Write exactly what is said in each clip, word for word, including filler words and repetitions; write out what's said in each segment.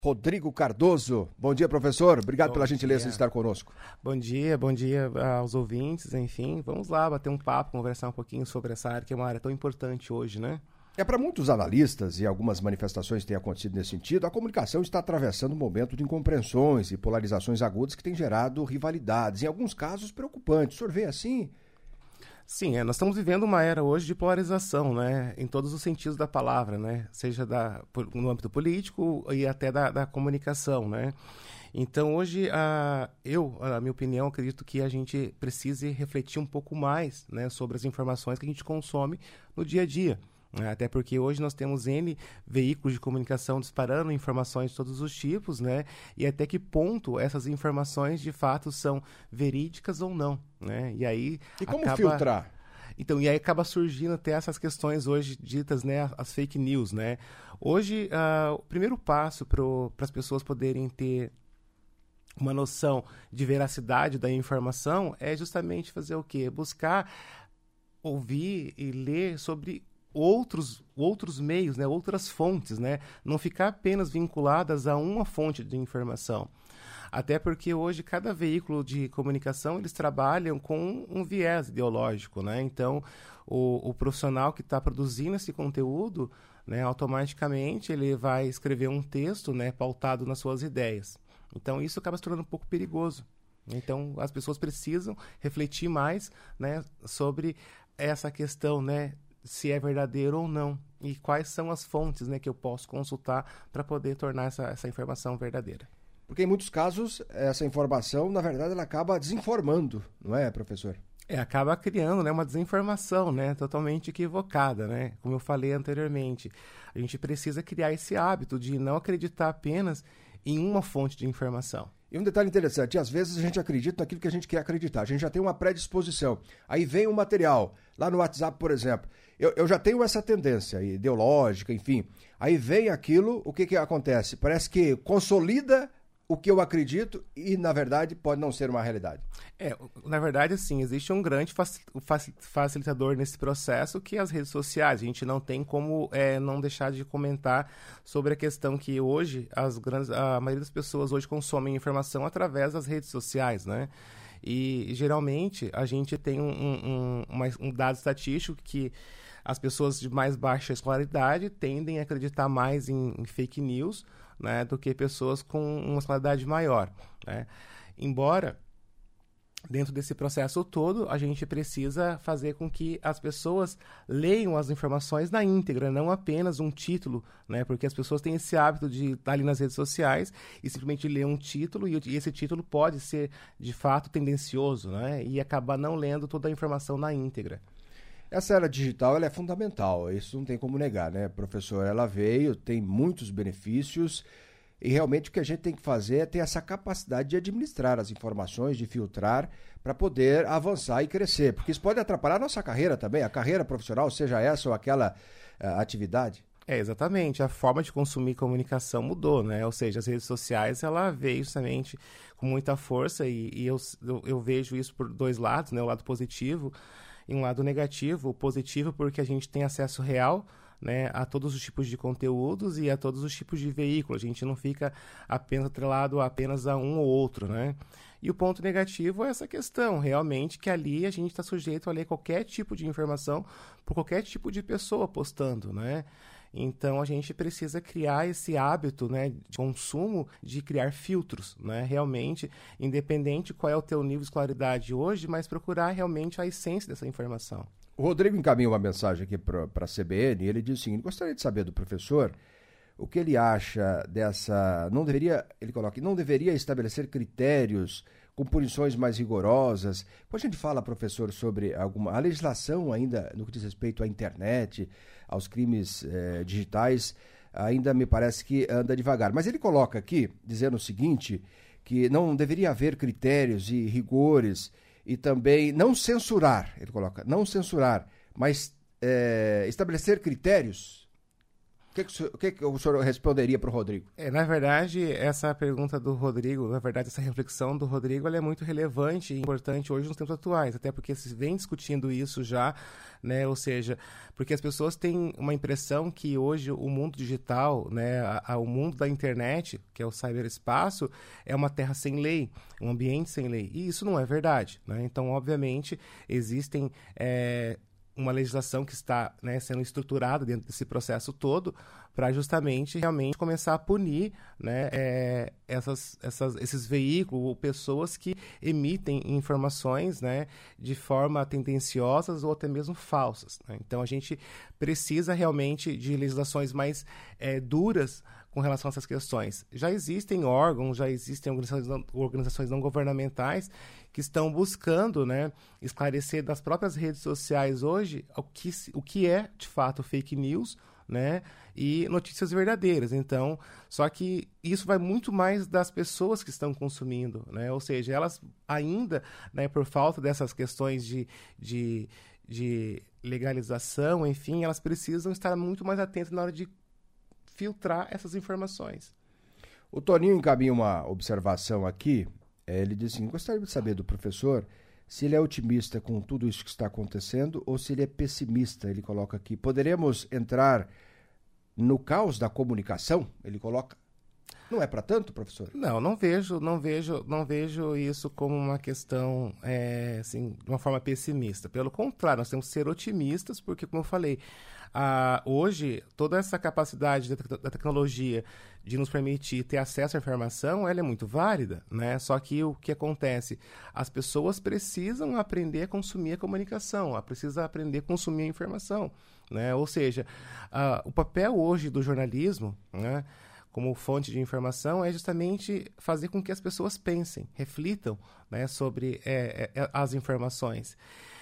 Rodrigo Cardoso. Bom dia, professor. Obrigado Bom pela gentileza dia. de estar conosco. Bom dia, bom dia aos ouvintes, enfim. Vamos lá bater um papo, conversar um pouquinho sobre essa área, que é uma área tão importante hoje, né? É para muitos analistas, e algumas manifestações têm acontecido nesse sentido, a comunicação está atravessando um momento de incompreensões e polarizações agudas que têm gerado rivalidades, em alguns casos preocupantes. O senhor vê assim? Sim, é, nós estamos vivendo uma era hoje de polarização, né? Em todos os sentidos da palavra, né? Seja da, no âmbito político e até da, da comunicação, né? Então, hoje, a, eu, a minha opinião, acredito que a gente precise refletir um pouco mais, né, sobre as informações que a gente consome no dia a dia. Até porque hoje nós temos N veículos de comunicação disparando informações de todos os tipos, né? E até que ponto essas informações de fato são verídicas ou não, né? E aí E como acaba... filtrar? Então, e aí acaba surgindo até essas questões hoje ditas, né, as fake news, né? Hoje, uh, o primeiro passo para as pessoas poderem ter uma noção de veracidade da informação é justamente fazer o quê? Buscar ouvir e ler sobre outros, outros meios, né? Outras fontes, né? Não ficar apenas vinculadas a uma fonte de informação. Até porque hoje cada veículo de comunicação eles trabalham com um viés ideológico, né? Então, o, o profissional que está produzindo esse conteúdo, né, automaticamente ele vai escrever um texto, né, pautado nas suas ideias. Então, isso acaba se tornando um pouco perigoso. Então, as pessoas precisam refletir mais, né, sobre essa questão, né, se é verdadeiro ou não, e quais são as fontes, né, que eu posso consultar para poder tornar essa, essa informação verdadeira. Porque em muitos casos, essa informação, na verdade, ela acaba desinformando, não é, professor? É, acaba criando, né, uma desinformação, né, totalmente equivocada, né? Como eu falei anteriormente, a gente precisa criar esse hábito de não acreditar apenas em uma fonte de informação. E um detalhe interessante, às vezes a gente acredita naquilo que a gente quer acreditar, a gente já tem uma predisposição. Aí vem um material, lá no WhatsApp, por exemplo, eu, eu já tenho essa tendência ideológica, enfim. Aí vem aquilo, o que que acontece? Parece que consolida o que eu acredito e, na verdade, pode não ser uma realidade. É, na verdade, sim, existe um grande facilitador nesse processo que é as redes sociais. A gente não tem como é, não deixar de comentar sobre a questão que hoje as grandes, a maioria das pessoas hoje consomem informação através das redes sociais, né? E geralmente a gente tem um, um, um, um dado estatístico que as pessoas de mais baixa escolaridade tendem a acreditar mais em, em fake news, né, do que pessoas com uma escolaridade maior, né? Embora, dentro desse processo todo, a gente precisa fazer com que as pessoas leiam as informações na íntegra, não apenas um título, né? Porque as pessoas têm esse hábito de estar ali nas redes sociais e simplesmente ler um título, e esse título pode ser, de fato, tendencioso, né? E acabar não lendo toda a informação na íntegra. Essa era digital ela é fundamental, isso não tem como negar, né, professor? Ela veio, tem muitos benefícios e realmente o que a gente tem que fazer é ter essa capacidade de administrar as informações, de filtrar para poder avançar e crescer, porque isso pode atrapalhar a nossa carreira também, a carreira profissional, seja essa ou aquela uh, atividade. É, exatamente. A forma de consumir comunicação mudou, né? Ou seja, as redes sociais, ela veio justamente com muita força e, e eu, eu, eu vejo isso por dois lados, né? O lado positivo e um lado negativo. O positivo porque a gente tem acesso real, né, a todos os tipos de conteúdos e a todos os tipos de veículos. A gente não fica apenas atrelado apenas a um ou outro, né? E o ponto negativo é essa questão, realmente, que ali a gente está sujeito a ler qualquer tipo de informação por qualquer tipo de pessoa postando, né? Então, a gente precisa criar esse hábito, né, de consumo, de criar filtros, né, realmente, independente qual é o teu nível de escolaridade hoje, mas procurar realmente a essência dessa informação. O Rodrigo encaminha uma mensagem aqui para a C B N e ele diz o seguinte: gostaria de saber do professor o que ele acha dessa... Não deveria, ele coloca, não deveria estabelecer critérios com punições mais rigorosas. Quando a gente fala, professor, sobre alguma... A legislação ainda, no que diz respeito à internet, aos crimes eh, digitais, ainda me parece que anda devagar. Mas ele coloca aqui, dizendo o seguinte, que não deveria haver critérios e rigores e também não censurar, ele coloca, não censurar, mas é, estabelecer critérios. O que, que, o, senhor, o, que, que o senhor responderia para o Rodrigo? É, na verdade, essa pergunta do Rodrigo, na verdade, essa reflexão do Rodrigo, ela é muito relevante e importante hoje nos tempos atuais, até porque se vem discutindo isso já, né? Ou seja, porque as pessoas têm uma impressão que hoje o mundo digital, né, a, a, o mundo da internet, que é o ciberespaço, é uma terra sem lei, um ambiente sem lei. E isso não é verdade, né? Então, obviamente, existem... É, uma legislação que está, né, sendo estruturada dentro desse processo todo para justamente realmente começar a punir, né, é, essas, essas, esses veículos ou pessoas que emitem informações, né, de forma tendenciosas ou até mesmo falsas, né? Então a gente precisa realmente de legislações mais é, duras com relação a essas questões. Já existem órgãos, já existem organizações não, organizações não governamentais que estão buscando, né, esclarecer das próprias redes sociais hoje o que, o que é, de fato, fake news, né, e notícias verdadeiras. Então, só que isso vai muito mais das pessoas que estão consumindo, né, ou seja, elas ainda, né, por falta dessas questões de, de, de legalização, enfim, elas precisam estar muito mais atentas na hora de filtrar essas informações. O Toninho encaminha uma observação aqui. Ele diz assim: gostaria de saber do professor se ele é otimista com tudo isso que está acontecendo ou se ele é pessimista. Ele coloca aqui: poderemos entrar no caos da comunicação? Ele coloca. Não é para tanto, professor? Não, não vejo, não vejo, não vejo isso como uma questão, é, assim, de uma forma pessimista. Pelo contrário, nós temos que ser otimistas, porque, como eu falei, ah, hoje toda essa capacidade da, da tecnologia de nos permitir ter acesso à informação, ela é muito válida, né? Só que o que acontece? As pessoas precisam aprender a consumir a comunicação, precisam aprender a consumir a informação, né? Ou seja, ah, o papel hoje do jornalismo, né, como fonte de informação, é justamente fazer com que as pessoas pensem, reflitam, né, sobre é, é, as informações.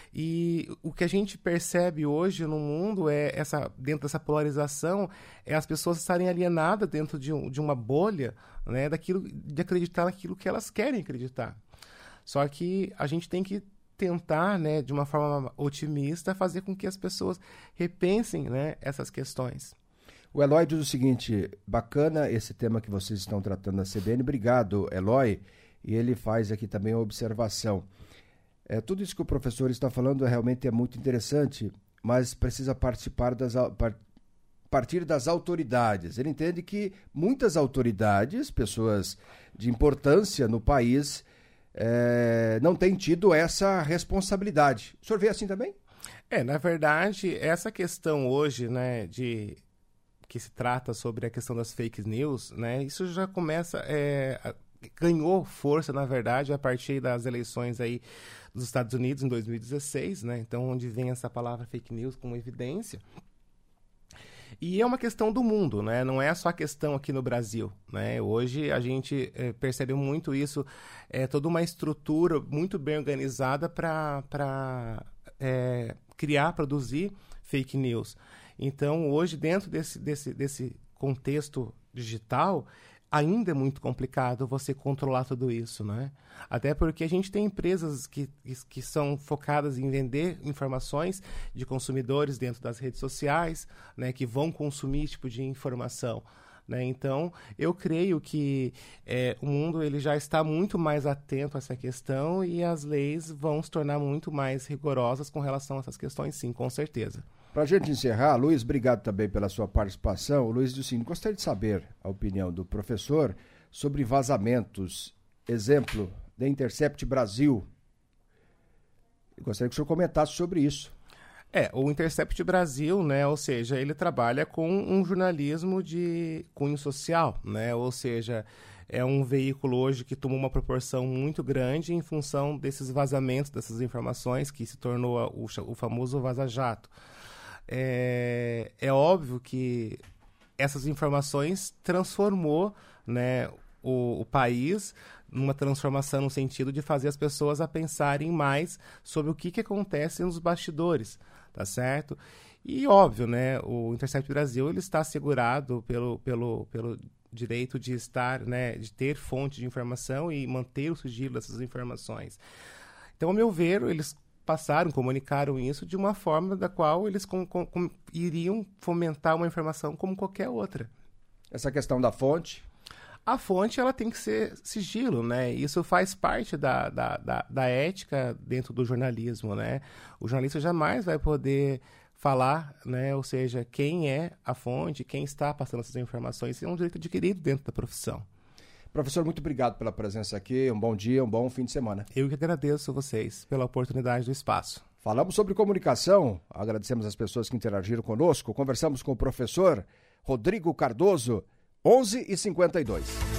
E o que a gente percebe hoje no mundo é essa, dentro dessa polarização, é as pessoas estarem alienadas dentro de, um, de uma bolha, né, daquilo, de acreditar naquilo que elas querem acreditar. Só que a gente tem que tentar, né, de uma forma otimista, fazer com que as pessoas repensem, né, essas questões. O Eloy diz o seguinte: bacana esse tema que vocês estão tratando na C B N. Obrigado, Eloy. E ele faz aqui também uma observação. É, tudo isso que o professor está falando realmente é muito interessante, mas precisa participar das, par, partir das autoridades. Ele entende que muitas autoridades, pessoas de importância no país, é, não têm tido essa responsabilidade. O senhor vê assim também? É, na verdade, essa questão hoje, né, de... que se trata sobre a questão das fake news, né, isso já começa, é, ganhou força, na verdade, a partir das eleições aí dos Estados Unidos em dois mil e dezesseis, né, então onde vem essa palavra fake news como evidência. E é uma questão do mundo, né, não é só a questão aqui no Brasil, né, hoje a gente é, percebe muito isso, é toda uma estrutura muito bem organizada para para é, criar, produzir fake news. Então, hoje, dentro desse, desse, desse contexto digital, ainda é muito complicado você controlar tudo isso, né? Até porque a gente tem empresas que, que são focadas em vender informações de consumidores dentro das redes sociais, né, que vão consumir esse tipo de informação, né? Então, eu creio que é, o mundo ele já está muito mais atento a essa questão e as leis vão se tornar muito mais rigorosas com relação a essas questões, sim, com certeza. Para a gente encerrar, Luiz, obrigado também pela sua participação. O Luiz disse assim: gostaria de saber a opinião do professor sobre vazamentos. Exemplo, da Intercept Brasil. Eu gostaria que o senhor comentasse sobre isso. É, o Intercept Brasil, né, ou seja, ele trabalha com um jornalismo de cunho social, né, ou seja, é um veículo hoje que tomou uma proporção muito grande em função desses vazamentos, dessas informações, que se tornou o, o famoso vaza-jato. É, é óbvio que essas informações transformou, né, o, o país numa transformação no sentido de fazer as pessoas a pensarem mais sobre o que, que acontece nos bastidores, tá certo? E óbvio, né, o Intercept Brasil ele está assegurado pelo, pelo, pelo direito de estar, né, de ter fonte de informação e manter o sigilo dessas informações. Então, ao meu ver, eles passaram, comunicaram isso de uma forma da qual eles com, com, com, iriam fomentar uma informação como qualquer outra. Essa questão da fonte? A fonte ela tem que ser sigilo, né? Isso faz parte da, da, da, da ética dentro do jornalismo, né? O jornalista jamais vai poder falar, né? Ou seja, quem é a fonte, quem está passando essas informações, isso é um direito adquirido dentro da profissão. Professor, muito obrigado pela presença aqui, um bom dia, um bom fim de semana. Eu que agradeço a vocês pela oportunidade do espaço. Falamos sobre comunicação, agradecemos as pessoas que interagiram conosco, conversamos com o professor Rodrigo Cardoso, onze e cinquenta e dois.